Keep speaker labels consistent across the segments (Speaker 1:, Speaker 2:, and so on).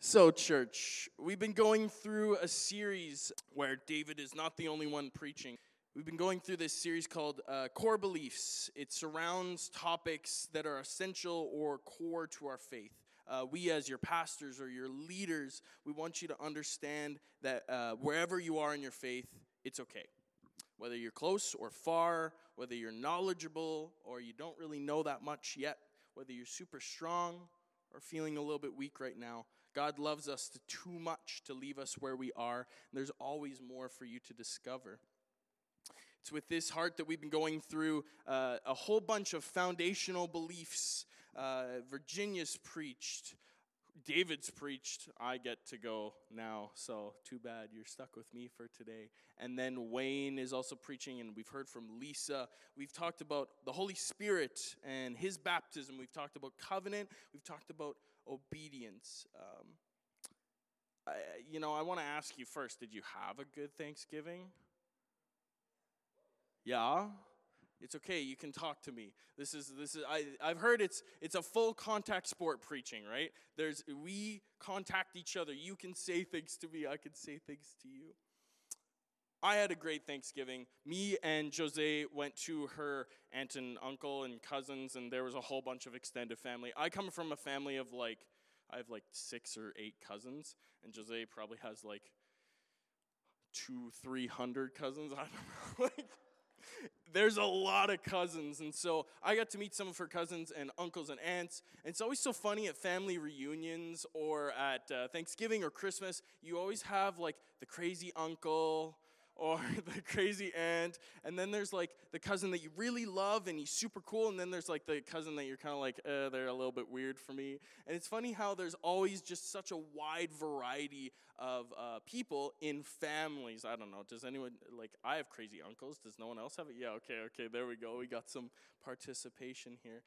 Speaker 1: So, church, we've been going through a series where David is not the only one preaching. We've been going through this series called Core Beliefs. It surrounds topics that are essential or core to our faith. We as your pastors or your leaders, we want you to understand that wherever you are in your faith, it's okay. Whether you're close or far, whether you're knowledgeable or you don't really know that much yet, whether you're super strong or feeling a little bit weak right now, God loves us too much to leave us where we are, and there's always more for you to discover. It's with this heart that we've been going through a whole bunch of foundational beliefs. Virginia's preached, David's preached, I get to go now, so too bad you're stuck with me for today. And then Wayne is also preaching, and we've heard from Lisa. We've talked about the Holy Spirit and his baptism. We've talked about covenant. We've talked about obedience. I want to ask you first, did you have a good Thanksgiving? Yeah? It's okay, you can talk to me. I've heard it's a full contact sport preaching, right? We contact each other. You can say things to me, I can say things to you. I had a great Thanksgiving. Me and Jose went to her aunt and uncle and cousins, and there was a whole bunch of extended family. I come from a family of I have 6 or 8 cousins, and Jose probably has 200-300 cousins. I don't know. There's a lot of cousins, and so I got to meet some of her cousins and uncles and aunts. And it's always so funny at family reunions or at Thanksgiving or Christmas. You always have the crazy uncle or the crazy aunt, and then there's the cousin that you really love and he's super cool, and then there's the cousin that you're kind of they're a little bit weird for me. And it's funny how there's always just such a wide variety of people in families. I don't know, does anyone, I have crazy uncles, does no one else have it? Yeah, okay, there we go, we got some participation here.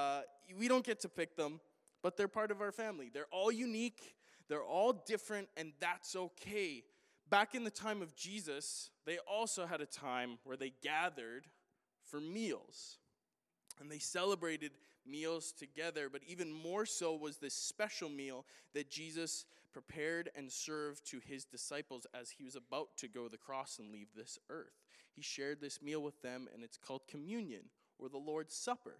Speaker 1: We don't get to pick them, but they're part of our family. They're all unique, they're all different, and that's okay. Back in the time of Jesus, they also had a time where they gathered for meals. And they celebrated meals together, but even more so was this special meal that Jesus prepared and served to his disciples as he was about to go to the cross and leave this earth. He shared this meal with them, and it's called communion, or the Lord's Supper.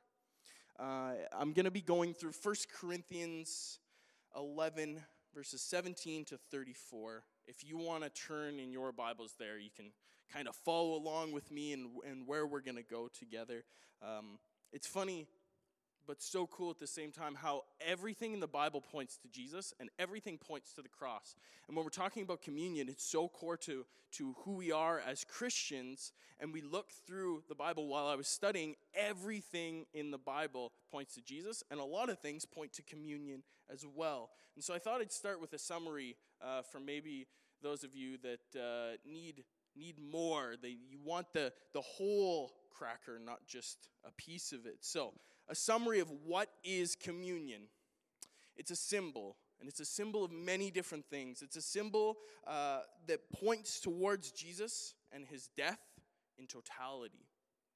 Speaker 1: I'm going to be going through 1 Corinthians 11, verses 17 to 34. If you want to turn in your Bibles there, you can kind of follow along with me and where we're going to go together. It's funny, but so cool at the same time how everything in the Bible points to Jesus and everything points to the cross. And when we're talking about communion, it's so core to who we are as Christians. And we look through the Bible while I was studying, everything in the Bible points to Jesus, and a lot of things point to communion as well. And so I thought I'd start with a summary for maybe those of you that need more. You want the whole cracker, not just a piece of it. So, a summary of what is communion. It's a symbol, and it's a symbol of many different things. It's a symbol that points towards Jesus and his death in totality.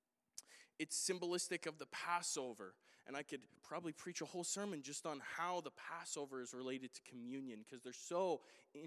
Speaker 1: It's symbolistic of the Passover, and I could probably preach a whole sermon just on how the Passover is related to communion, because they're so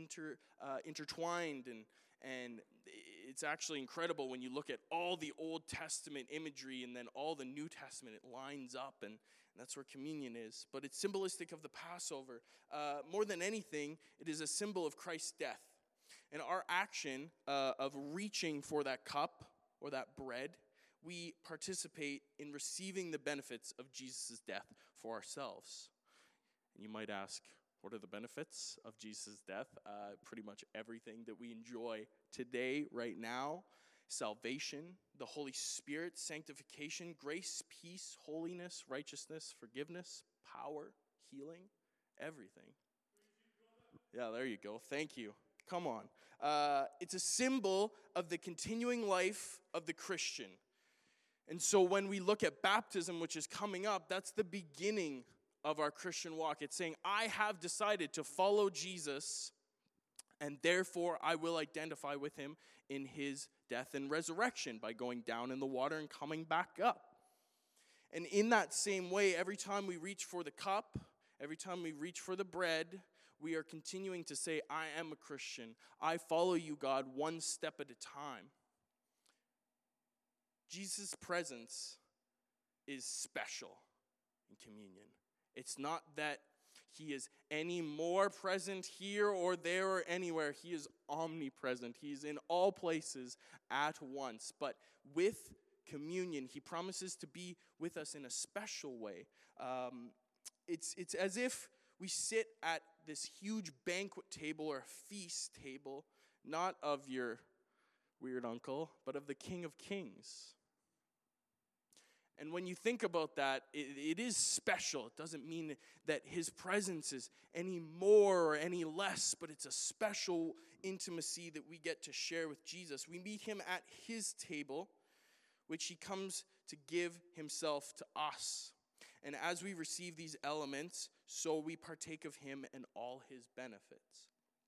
Speaker 1: intertwined, and it's actually incredible when you look at all the Old Testament imagery and then all the New Testament. It lines up, and that's where communion is. But it's symbolistic of the Passover. More than anything, it is a symbol of Christ's death. And our action of reaching for that cup or that bread, we participate in receiving the benefits of Jesus' death for ourselves. And you might ask, what are the benefits of Jesus' death? Pretty much everything that we enjoy today, right now. Salvation, the Holy Spirit, sanctification, grace, peace, holiness, righteousness, forgiveness, power, healing, everything. Yeah, there you go. Thank you. Come on. It's a symbol of the continuing life of the Christian. And so when we look at baptism, which is coming up, that's the beginning of our Christian walk. It's saying, I have decided to follow Jesus, and therefore I will identify with him in his death and resurrection by going down in the water and coming back up. And in that same way, every time we reach for the cup, every time we reach for the bread, we are continuing to say, I am a Christian. I follow you, God, one step at a time. Jesus' presence is special in communion. It's not that he is any more present here or there or anywhere. He is omnipresent. He is in all places at once. But with communion, he promises to be with us in a special way. It's as if we sit at this huge banquet table or feast table, not of your weird uncle, but of the King of Kings. And when you think about that, it is special. It doesn't mean that his presence is any more or any less, but it's a special intimacy that we get to share with Jesus. We meet him at his table, which he comes to give himself to us. And as we receive these elements, so we partake of him and all his benefits.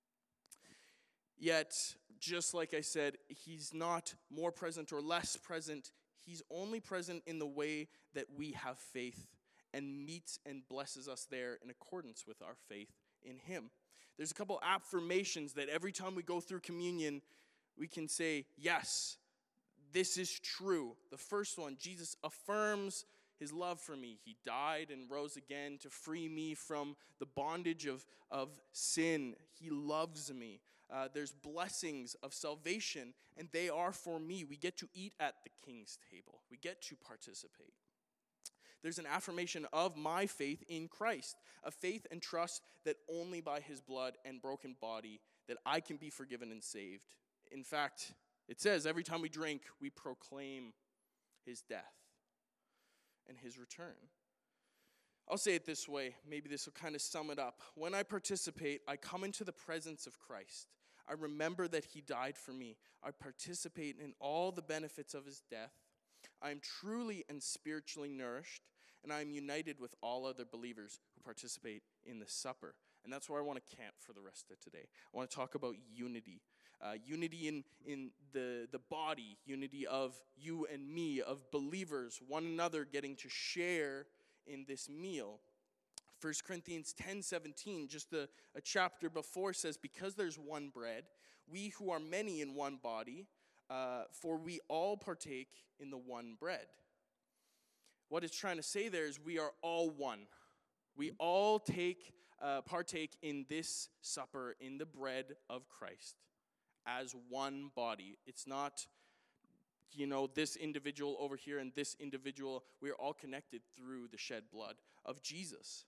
Speaker 1: Yet, just like I said, he's not more present or less present. He's only present in the way that we have faith and meets and blesses us there in accordance with our faith in him. There's a couple affirmations that every time we go through communion, we can say, yes, this is true. The first one, Jesus affirms his love for me. He died and rose again to free me from the bondage of sin. He loves me. There's blessings of salvation, and they are for me. We get to eat at the King's table. We get to participate. There's an affirmation of my faith in Christ, a faith and trust that only by his blood and broken body that I can be forgiven and saved. In fact, it says every time we drink, we proclaim his death and his return. I'll say it this way. Maybe this will kind of sum it up. When I participate, I come into the presence of Christ. I remember that he died for me. I participate in all the benefits of his death. I am truly and spiritually nourished, and I am united with all other believers who participate in the supper. And that's where I want to camp for the rest of today. I want to talk about unity. Unity in the body, unity of you and me, of believers, one another getting to share in this meal. 1 Corinthians 10:17, just a chapter before, says, because there's one bread, we who are many in one body, for we all partake in the one bread. What it's trying to say there is we are all one. We all partake in this supper, in the bread of Christ, as one body. It's not, this individual over here and this individual. We're all connected through the shed blood of Jesus.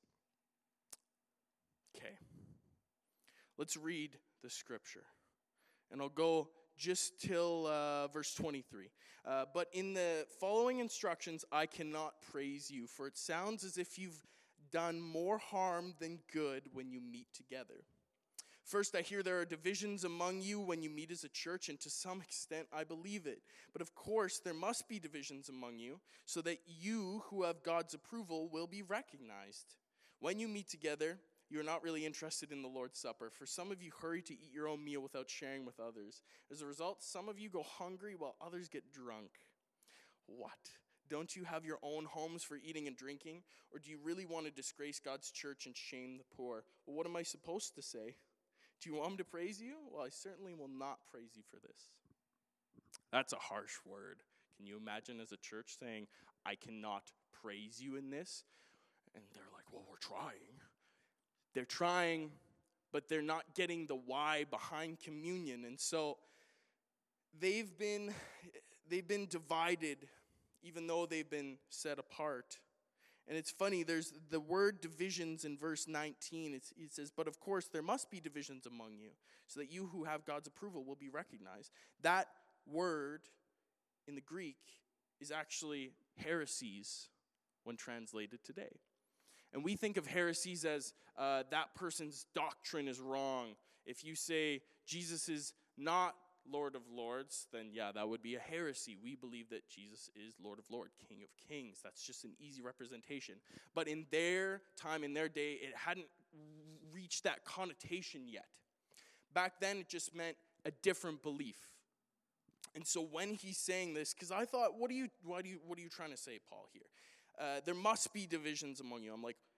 Speaker 1: Okay. Let's read the scripture. And I'll go just till verse 23. But in the following instructions, I cannot praise you, for it sounds as if you've done more harm than good when you meet together. First, I hear there are divisions among you when you meet as a church, and to some extent I believe it. But of course, there must be divisions among you, so that you who have God's approval will be recognized. When you meet together, you're not really interested in the Lord's Supper. For some of you hurry to eat your own meal without sharing with others. As a result, some of you go hungry while others get drunk. What? Don't you have your own homes for eating and drinking? Or do you really want to disgrace God's church and shame the poor? Well, what am I supposed to say? Do you want me to praise you? Well, I certainly will not praise you for this. That's a harsh word. Can you imagine as a church saying, I cannot praise you in this? And they're like, well, we're trying. They're trying, but they're not getting the why behind communion. And so they've been divided, even though they've been set apart. And it's funny, there's the word divisions in verse 19. It says, but of course there must be divisions among you, so that you who have God's approval will be recognized. That word in the Greek is actually heresies when translated today. And we think of heresies as that person's doctrine is wrong. If you say Jesus is not Lord of Lords, then yeah, that would be a heresy. We believe that Jesus is Lord of Lords, King of Kings. That's just an easy representation. But in their time, in their day, it hadn't reached that connotation yet. Back then, it just meant a different belief. And so when he's saying this, because I thought, what are you trying to say, Paul, here? There must be divisions among you. I'm like,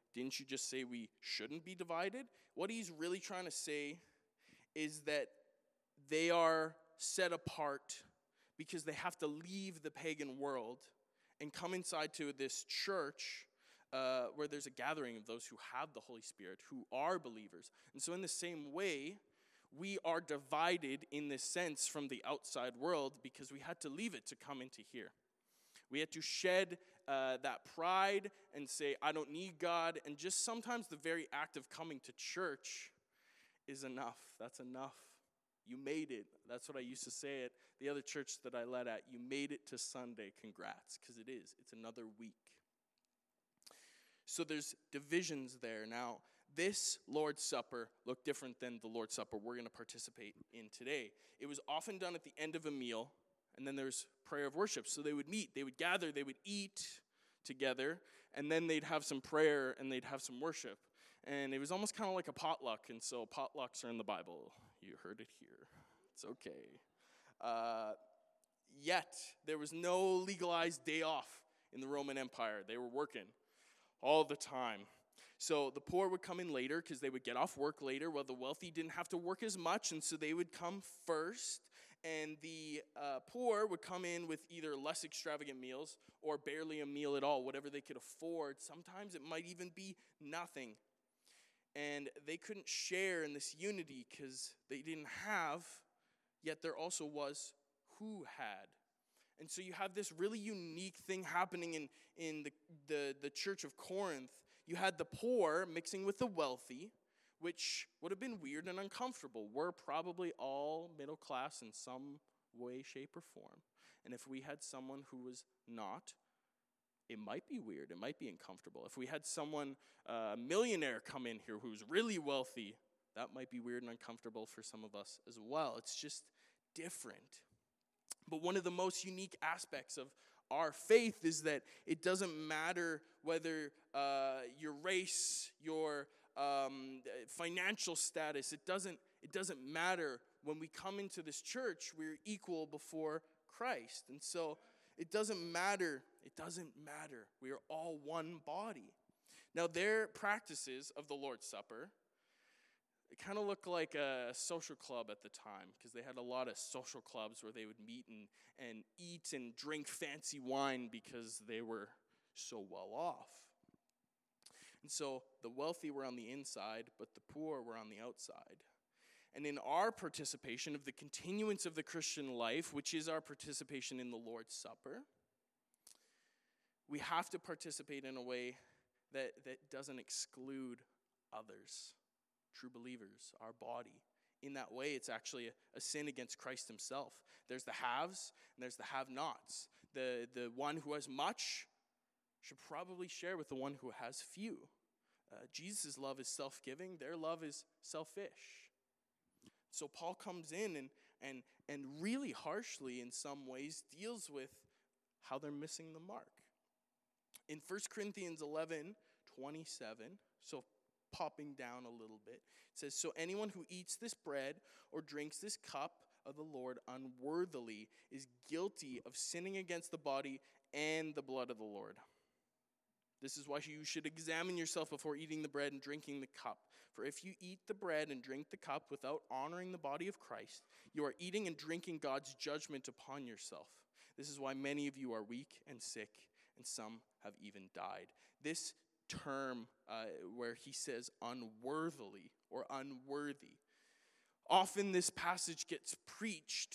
Speaker 1: didn't you just say we shouldn't be divided? What he's really trying to say is that they are set apart because they have to leave the pagan world and come inside to this church where there's a gathering of those who have the Holy Spirit, who are believers. And so in the same way, we are divided in this sense from the outside world because we had to leave it to come into here. We had to shed that pride and say, I don't need God. And just sometimes the very act of coming to church is enough. That's enough. You made it. That's what I used to say at the other church that I led at. You made it to Sunday. Congrats, because it is. It's another week. So there's divisions there. Now, this Lord's Supper looked different than the Lord's Supper we're going to participate in today. It was often done at the end of a meal, and then there's prayer of worship. So they would meet, they would gather, they would eat together, and then they'd have some prayer and they'd have some worship. And it was almost kind of like a potluck, and so potlucks are in the Bible. You heard it here. It's okay. Yet, there was no legalized day off in the Roman Empire. They were working all the time. So the poor would come in later because they would get off work later, while the wealthy didn't have to work as much, and so they would come first. And the poor would come in with either less extravagant meals or barely a meal at all, whatever they could afford. Sometimes it might even be nothing. And they couldn't share in this unity because they didn't have, yet there also was who had. And so you have this really unique thing happening in the church of Corinth. You had the poor mixing with the wealthy, which would have been weird and uncomfortable. We're probably all middle class in some way, shape, or form. And if we had someone who was not, it might be weird. It might be uncomfortable. If we had someone, a millionaire, come in here who's really wealthy, that might be weird and uncomfortable for some of us as well. It's just different. But one of the most unique aspects of our faith is that it doesn't matter whether your race, your financial status, it doesn't matter. When we come into this church, we're equal before Christ. And so it doesn't matter. It doesn't matter. We are all one body. Now, their practices of the Lord's Supper, it kind of looked like a social club at the time, because they had a lot of social clubs where they would meet and eat and drink fancy wine because they were so well off. And so the wealthy were on the inside, but the poor were on the outside. And in our participation of the continuance of the Christian life, which is our participation in the Lord's Supper, we have to participate in a way that doesn't exclude others, true believers, our body. In that way, it's actually a sin against Christ himself. There's the haves and there's the have-nots. The one who has much should probably share with the one who has few. Jesus' love is self-giving. Their love is selfish. So Paul comes in and really harshly in some ways deals with how they're missing the mark. In 1 Corinthians 11:27, so popping down a little bit, it says, so anyone who eats this bread or drinks this cup of the Lord unworthily is guilty of sinning against the body and the blood of the Lord. This is why you should examine yourself before eating the bread and drinking the cup. For if you eat the bread and drink the cup without honoring the body of Christ, you are eating and drinking God's judgment upon yourself. This is why many of you are weak and sick, and some have even died. This term where he says unworthily or unworthy, often this passage gets preached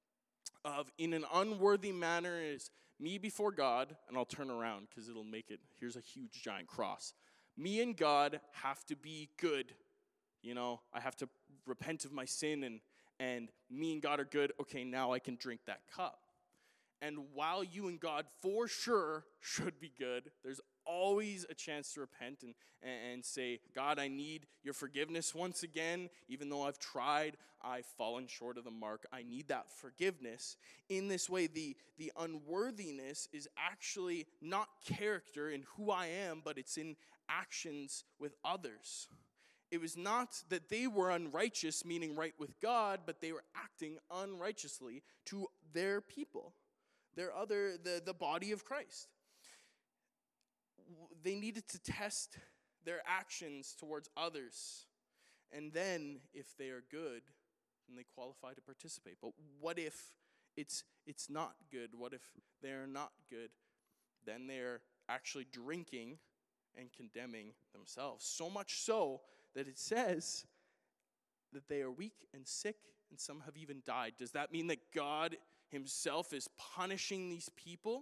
Speaker 1: of in an unworthy manner is me before God, and I'll turn around because it'll make it, here's a huge giant cross. Me and God have to be good. You know, I have to repent of my sin and me and God are good. Okay, now I can drink that cup. And while you and God for sure should be good, there's always a chance to repent and say, God, I need your forgiveness once again. Even though I've tried, I've fallen short of the mark. I need that forgiveness. In this way, the unworthiness is actually not character in who I am, but it's in actions with others. It was not that they were unrighteous, meaning right with God, but they were acting unrighteously to their people, the body of Christ. They needed to test their actions towards others. And then, if they are good, then they qualify to participate. But what if it's not good? What if they're not good? Then they're actually drinking and condemning themselves. So much so that it says that they are weak and sick, and some have even died. Does that mean that God himself is punishing these people?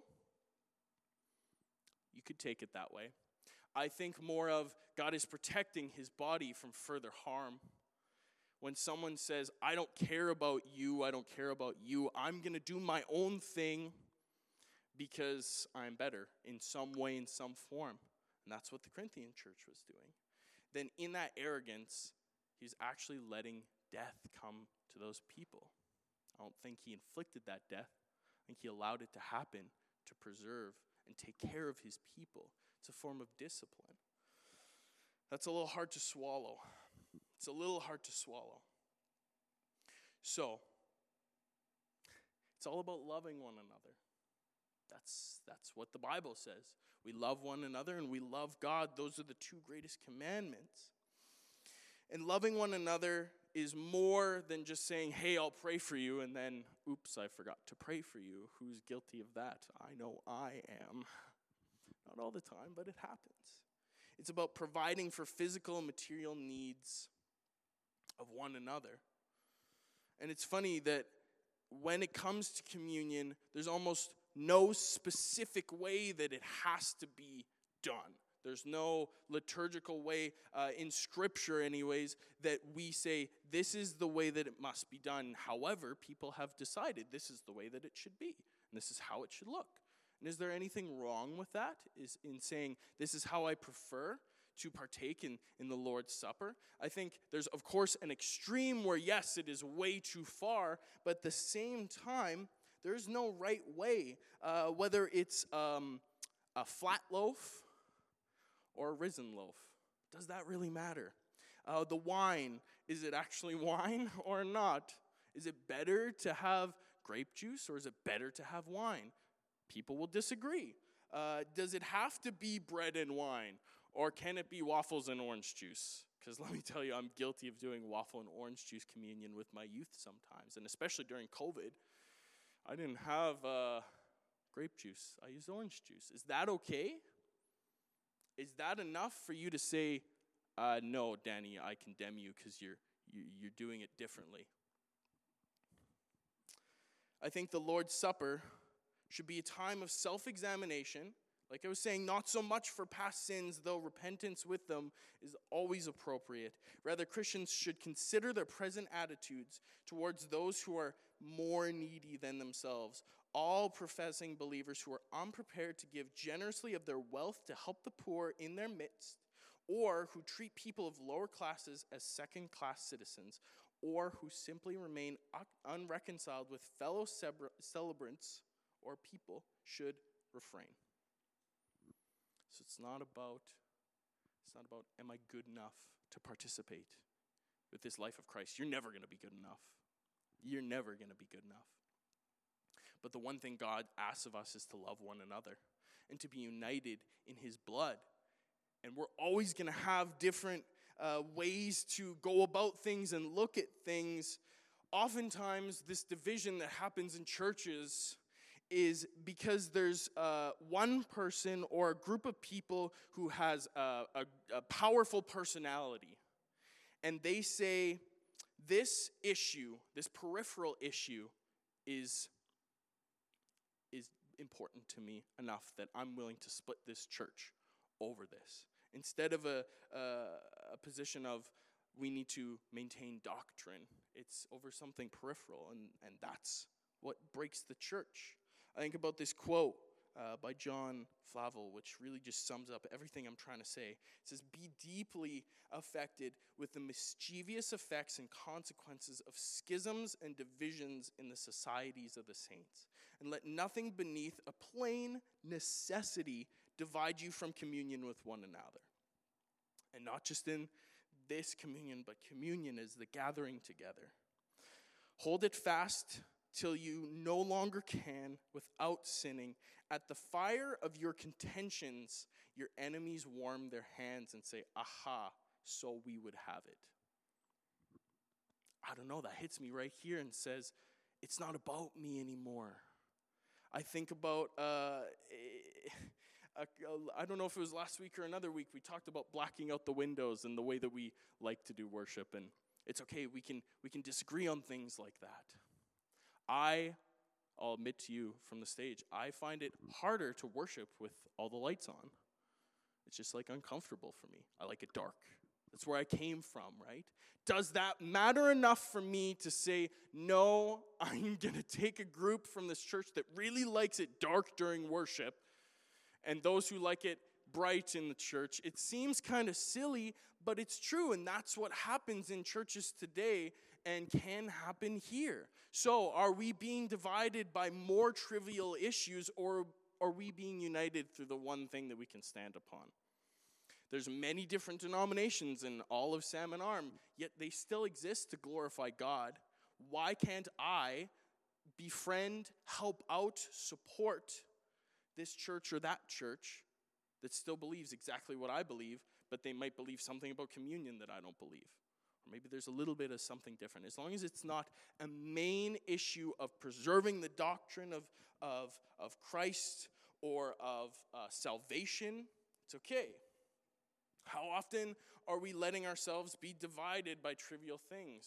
Speaker 1: You could take it that way. I think more of God is protecting his body from further harm. When someone says, I don't care about you, I'm going to do my own thing because I'm better in some way, in some form. And that's what the Corinthian church was doing. Then in that arrogance, he's actually letting death come to those people. I don't think he inflicted that death. I think he allowed it to happen to preserve and take care of his people. It's a form of discipline. That's a little hard to swallow. It's a little hard to swallow. So, it's all about loving one another. That's what the Bible says. We love one another and we love God. Those are the two greatest commandments. And loving one another is more than just saying, hey, I'll pray for you, and then, oops, I forgot to pray for you. Who's guilty of that? I know I am. Not all the time, but it happens. It's about providing for physical and material needs of one another. And it's funny that when it comes to communion, there's almost no specific way that it has to be done. There's no liturgical way in Scripture anyways that we say this is the way that it must be done. However, people have decided this is the way that it should be. And this is how it should look. And is there anything wrong with that? Is in saying this is how I prefer to partake in the Lord's Supper? I think there's, of course, an extreme where, yes, it is way too far, but at the same time, there's no right way, whether it's a flat loaf or a risen loaf. Does that really matter? The wine, is it actually wine or not? Is it better to have grape juice or is it better to have wine? People will disagree. Does it have to be bread and wine? Or can it be waffles and orange juice? Because let me tell you, I'm guilty of doing waffle and orange juice communion with my youth sometimes. And especially during COVID, I didn't have grape juice. I used orange juice. Is that okay? Is that enough for you to say, no, Danny, I condemn you because you're doing it differently? I think the Lord's Supper should be a time of self-examination. Like I was saying, not so much for past sins, though repentance with them is always appropriate. Rather, Christians should consider their present attitudes towards those who are more needy than themselves, all professing believers who are unprepared to give generously of their wealth to help the poor in their midst, or who treat people of lower classes as second-class citizens, or who simply remain unreconciled with fellow celebrants or people should refrain. So it's not about am I good enough to participate with this life of Christ. You're never going to be good enough. You're never going to be good enough. But the one thing God asks of us is to love one another and to be united in his blood. And we're always going to have different ways to go about things and look at things. Oftentimes, this division that happens in churches is because there's one person or a group of people who has a powerful personality. And they say, this issue, this peripheral issue, is important to me enough that I'm willing to split this church over this. Instead of a position of we need to maintain doctrine, it's over something peripheral, and that's what breaks the church. I think about this quote by John Flavel, which really just sums up everything I'm trying to say. It says, "Be deeply affected with the mischievous effects and consequences of schisms and divisions in the societies of the saints, and let nothing beneath a plain necessity divide you from communion with one another." And not just in this communion, but communion is the gathering together. Hold it fast till you no longer can without sinning. At the fire of your contentions, your enemies warm their hands and say, aha, so we would have it. I don't know, that hits me right here and says, it's not about me anymore. I think about, I don't know if it was last week or another week, we talked about blacking out the windows and the way that we like to do worship. And it's okay, we can disagree on things like that. I'll admit to you from the stage, I find it harder to worship with all the lights on. It's just like uncomfortable for me. I like it dark. That's where I came from, right? Does that matter enough for me to say, no, I'm going to take a group from this church that really likes it dark during worship, and those who like it bright in the church? It seems kind of silly, but it's true, and that's what happens in churches today and can happen here. So are we being divided by more trivial issues, or are we being united through the one thing that we can stand upon? There's many different denominations in all of Salmon Arm, yet they still exist to glorify God. Why can't I befriend, help out, support this church or that church that still believes exactly what I believe, but they might believe something about communion that I don't believe? Or maybe there's a little bit of something different. As long as it's not a main issue of preserving the doctrine of Christ or of salvation, it's okay. How often are we letting ourselves be divided by trivial things?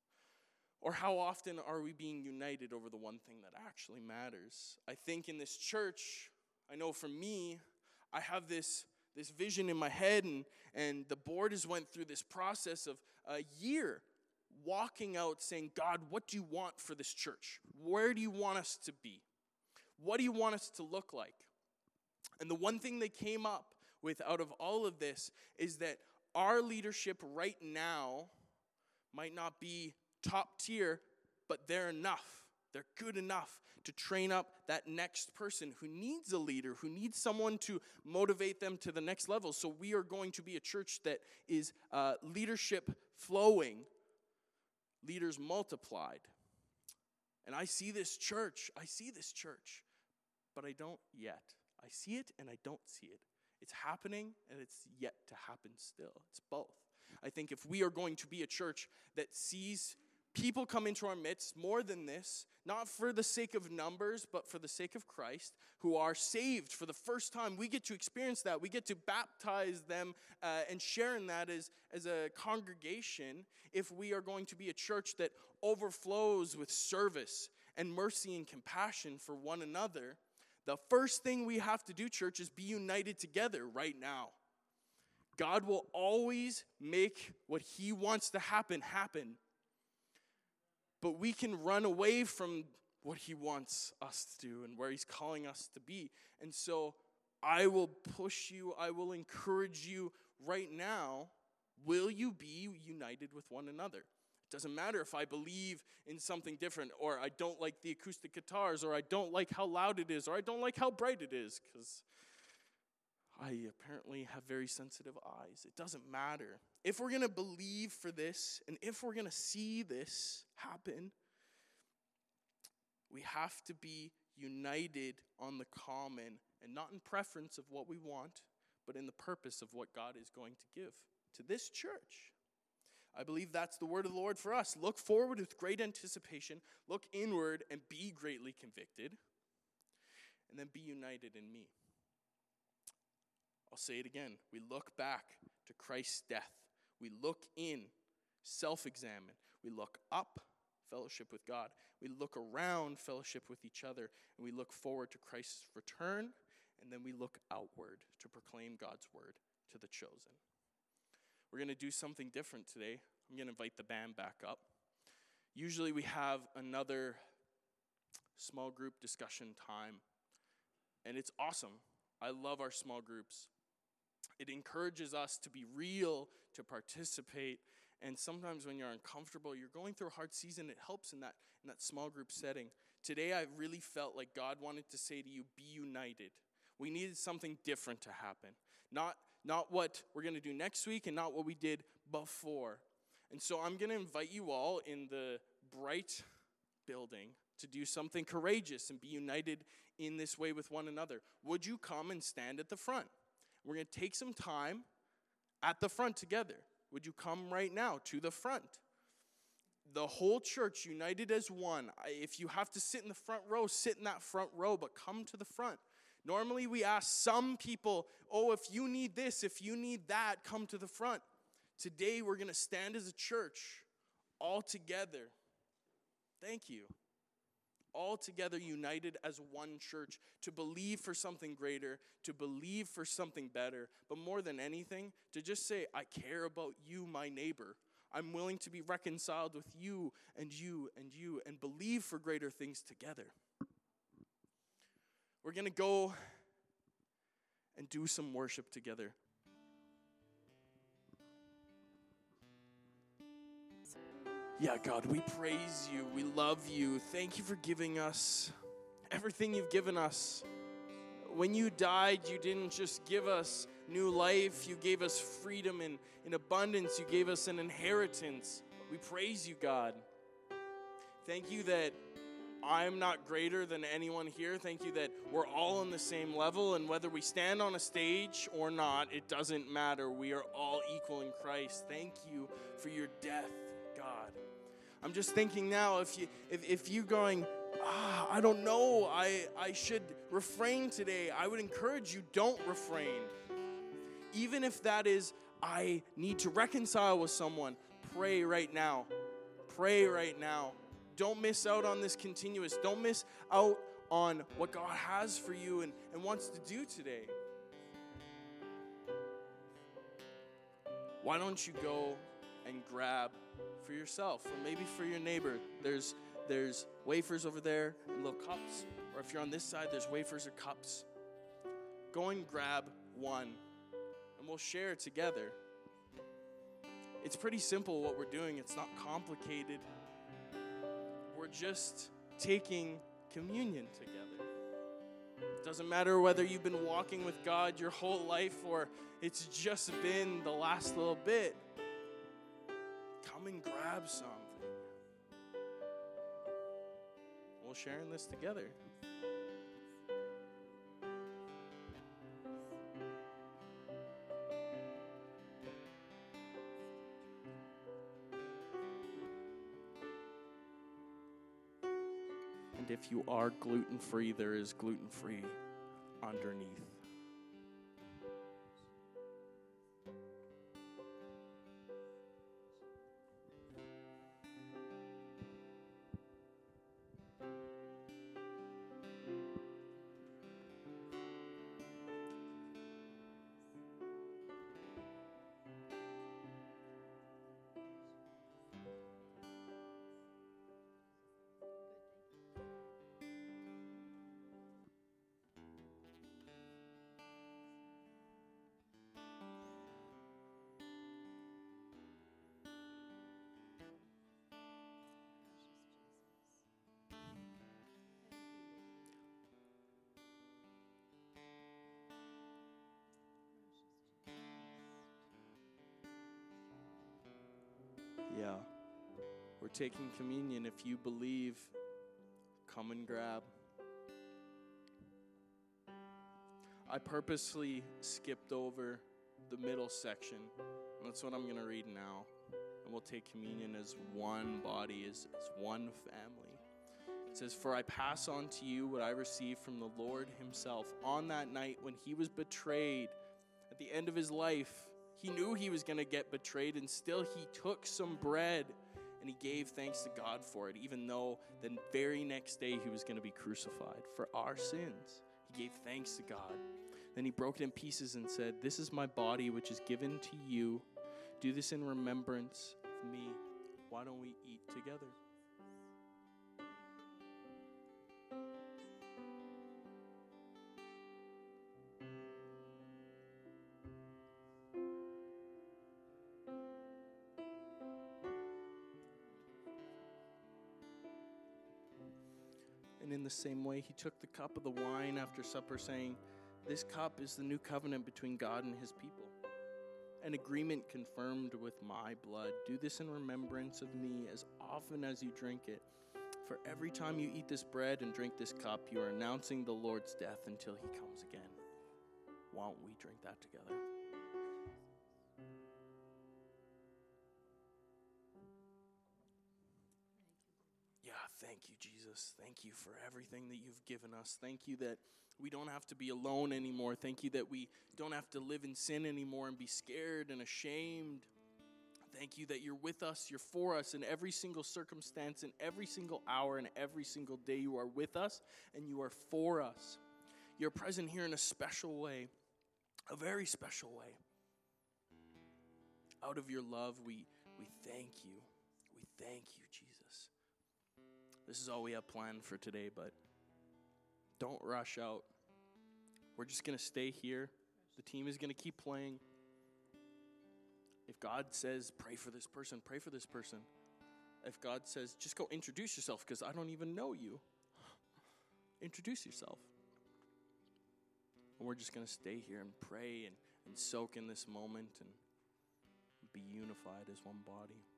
Speaker 1: Or how often are we being united over the one thing that actually matters? I think in this church, I know for me, I have this vision in my head, and the board has went through this process of a year walking out saying, God, what do you want for this church? Where do you want us to be? What do you want us to look like? And the one thing they came up with out of all of this is that our leadership right now might not be top tier, but they're enough. They're good enough to train up that next person who needs a leader, who needs someone to motivate them to the next level. So we are going to be a church that is leadership flowing, leaders multiplied. And I see this church, but I don't yet. I see it and I don't see it. It's happening, and it's yet to happen still. It's both. I think if we are going to be a church that sees people come into our midst, more than this, not for the sake of numbers, but for the sake of Christ, who are saved for the first time, we get to experience that. We get to baptize them and share in that as a congregation. If we are going to be a church that overflows with service and mercy and compassion for one another, the first thing we have to do, church, is be united together right now. God will always make what he wants to happen. But we can run away from what he wants us to do and where he's calling us to be. And so I will push you, I will encourage you right now. Will you be united with one another? It doesn't matter if I believe in something different, or I don't like the acoustic guitars, or I don't like how loud it is, or I don't like how bright it is, because I apparently have very sensitive eyes. It doesn't matter. If we're going to believe for this, and if we're going to see this happen, we have to be united on the common, and not in preference of what we want, but in the purpose of what God is going to give to this church. I believe that's the word of the Lord for us. Look forward with great anticipation. Look inward and be greatly convicted. And then be united in me. I'll say it again. We look back to Christ's death. We look in, self-examine. We look up, fellowship with God. We look around, fellowship with each other. And we look forward to Christ's return. And then we look outward to proclaim God's word to the chosen. We're going to do something different today. I'm going to invite the band back up. Usually we have another small group discussion time, and it's awesome. I love our small groups. It encourages us to be real, to participate, and sometimes when you're uncomfortable, you're going through a hard season, it helps in that small group setting. Today I really felt like God wanted to say to you, be united. We needed something different to happen. Not what we're going to do next week and not what we did before. And so I'm going to invite you all in the bright building to do something courageous and be united in this way with one another? Would you come and stand at the front? We're going to take some time at the front together. Would you come right now to the front? The whole church united as one. If you have to sit in the front row, sit in that front row, but come to the front. Normally we ask some people, oh, if you need this, if you need that, come to the front. Today we're going to stand as a church all together. Thank you. All together united as one church to believe for something greater, to believe for something better, but more than anything, to just say, I care about you, my neighbor. I'm willing to be reconciled with you and you and you and believe for greater things together. We're going to go and do some worship together. Yeah, God, we praise you. We love you. Thank you for giving us everything you've given us. When you died, you didn't just give us new life. You gave us freedom in abundance. You gave us an inheritance. We praise you, God. Thank you that I'm not greater than anyone here. Thank you that we're all on the same level, and whether we stand on a stage or not, it doesn't matter. We are all equal in Christ. Thank you for your death, God. I'm just thinking now, if you going, I don't know, I should refrain today, I would encourage you, don't refrain. Even if that is, I need to reconcile with someone, pray right now. Pray right now. Don't miss out on this continuous. Don't miss out on what God has for you and wants to do today. Why don't you go and grab for yourself, or maybe for your neighbor? There's wafers over there and little cups, or if you're on this side, there's wafers or cups. Go and grab one, and we'll share it together. It's pretty simple what we're doing. It's not complicated. We're just taking communion together. It doesn't matter whether you've been walking with God your whole life or it's just been the last little bit. Come and grab something. We're sharing this together. And if you are gluten-free, there is gluten-free underneath. Yeah, we're taking communion. If you believe, come and grab. I purposely skipped over the middle section. That's what I'm going to read now. And we'll take communion as one body, as one family. It says, "For I pass on to you what I received from the Lord himself. On that night when he was betrayed, at the end of his life, he knew he was going to get betrayed, and still he took some bread and he gave thanks to God for it, even though the very next day he was going to be crucified for our sins. He gave thanks to God. Then he broke it in pieces and said, 'This is my body, which is given to you. Do this in remembrance of me.' Why don't we eat together?" And in the same way, he took the cup of the wine after supper, saying, "This cup is the new covenant between God and his people, an agreement confirmed with my blood. Do this in remembrance of me as often as you drink it. For every time you eat this bread and drink this cup, you are announcing the Lord's death until he comes again. Why don't we drink that together? Yeah, thank you, Jesus. Thank you for everything that you've given us. Thank you that we don't have to be alone anymore. Thank you that we don't have to live in sin anymore and be scared and ashamed. Thank you that you're with us, you're for us in every single circumstance, in every single hour, and every single day. You are with us and you are for us. You're present here in a special way, a very special way. Out of your love, we thank you. We thank you, Jesus. This is all we have planned for today, but don't rush out. We're just going to stay here. The team is going to keep playing. If God says, pray for this person, pray for this person. If God says, just go introduce yourself because I don't even know you. Introduce yourself. And we're just going to stay here and pray and soak in this moment and be unified as one body.